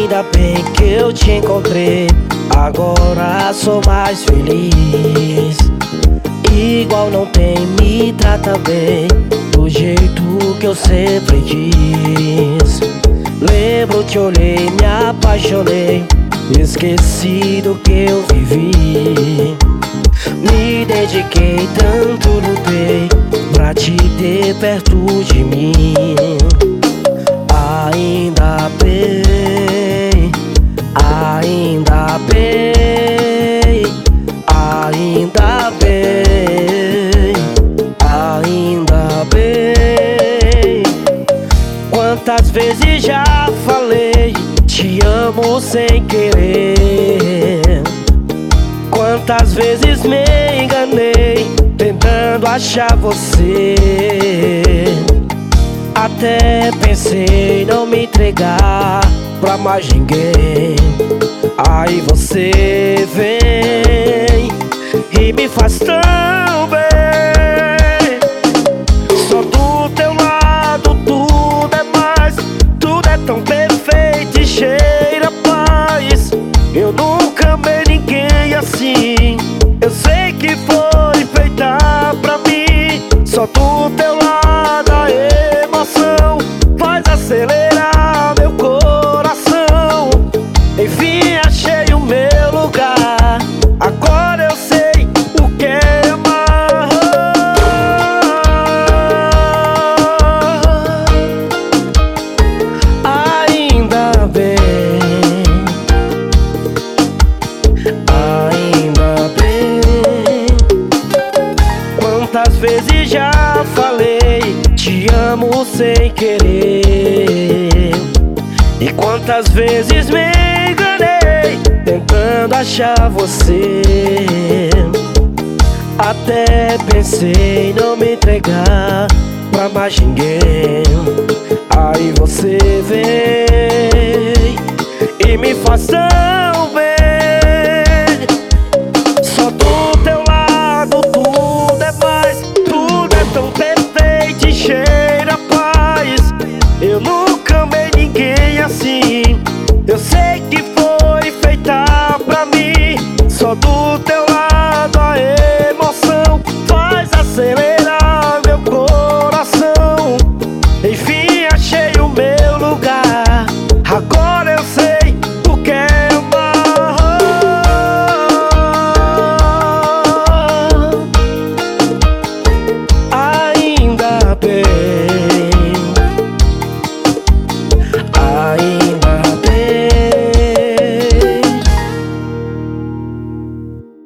Ainda bem que eu te encontrei, agora sou mais feliz. Igual não tem, me trata bem, do jeito que eu sempre quis. Lembro, te olhei, me apaixonei, esqueci do que eu vivi. Me dediquei, tanto lutei pra te ter perto de mim. Ainda bem, ainda bem, ainda bem, ainda bem. Quantas vezes já falei, te amo sem querer. Quantas vezes me enganei, tentando achar você. Até pensei não me entregar pra mais ninguém. Aí você vem e me faz tão bem. Só do teu lado tudo é mais, tudo é tão perfeito e cheira paz. Eu nunca amei ninguém assim, eu sei que foi feita pra mim. Só do teu lado a emoção faz acelerar meu coração. Enfim achei o meu lugar, agora eu sei o que é amar. Ainda bem, ainda bem. Quantas vezes já falei, te amo sem querer. E quantas vezes me enganei, tentando achar você. Até pensei não me entregar pra mais ninguém. Aí você vem e me faz tão bem. Só do teu lado tudo é mais, tudo é tão perfeito e cheira paz. Eu nunca amei ninguém assim,